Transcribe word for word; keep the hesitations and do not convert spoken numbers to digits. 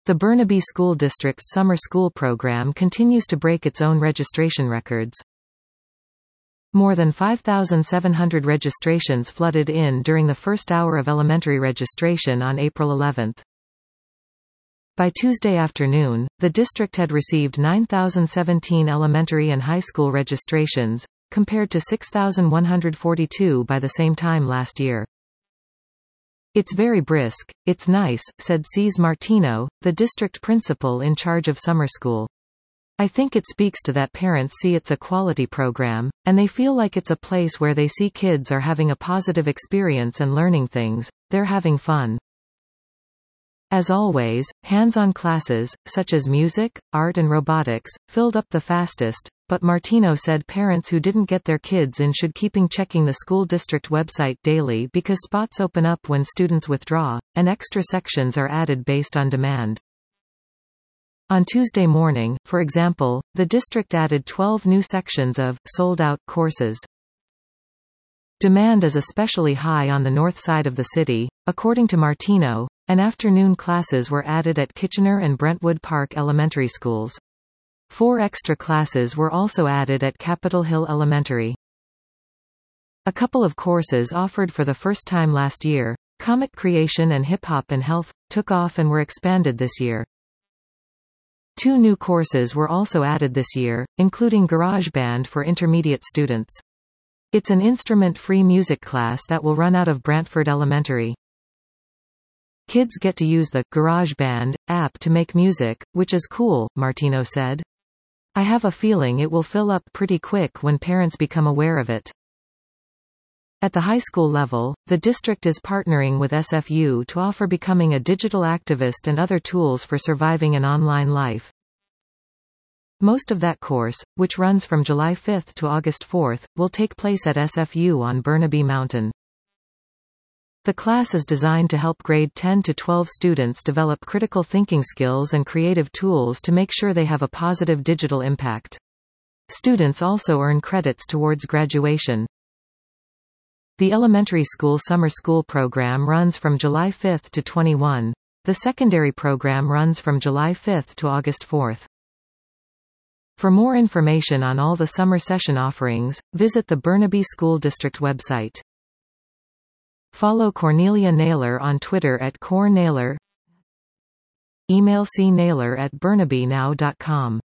The Burnaby School District's summer school program continues to break its own registration records. More than five thousand seven hundred registrations flooded in during the first hour of elementary registration on April eleventh. By Tuesday afternoon, the district had received nine thousand seventeen elementary and high school registrations, compared to six thousand one hundred forty-two by the same time last year. "It's very brisk, it's nice," said Cez Martino, the district principal in charge of summer school. "I think it speaks to that parents see it's a quality program, and they feel like it's a place where they see kids are having a positive experience and learning things, they're having fun." As always, hands-on classes, such as music, art and robotics, filled up the fastest, but Martino said parents who didn't get their kids in should keeping checking the school district website daily because spots open up when students withdraw, and extra sections are added based on demand. On Tuesday morning, for example, the district added twelve new sections of sold-out courses. Demand is especially high on the north side of the city. According to Martino, and afternoon classes were added at Kitchener and Brentwood Park elementary schools. Four extra classes were also added at Capitol Hill Elementary. A couple of courses offered for the first time last year, comic creation and hip-hop and health, took off and were expanded this year. Two new courses were also added this year, including GarageBand for intermediate students. It's an instrument-free music class that will run out of Brantford Elementary. Kids get to use the GarageBand app to make music, which is cool, Martino said. "I have a feeling it will fill up pretty quick when parents become aware of it." At the high school level, the district is partnering with S F U to offer becoming a digital activist and other tools for surviving an online life. Most of that course, which runs from July fifth to August fourth, will take place at S F U on Burnaby Mountain. The class is designed to help grade ten to twelve students develop critical thinking skills and creative tools to make sure they have a positive digital impact. Students also earn credits towards graduation. The elementary school summer school program runs from July fifth to twenty-first. The secondary program runs from July fifth to August fourth. For more information on all the summer session offerings, visit the Burnaby School District website. Follow Cornelia Naylor on Twitter at Cor Naylor. Email c naylor at burnaby now dot com.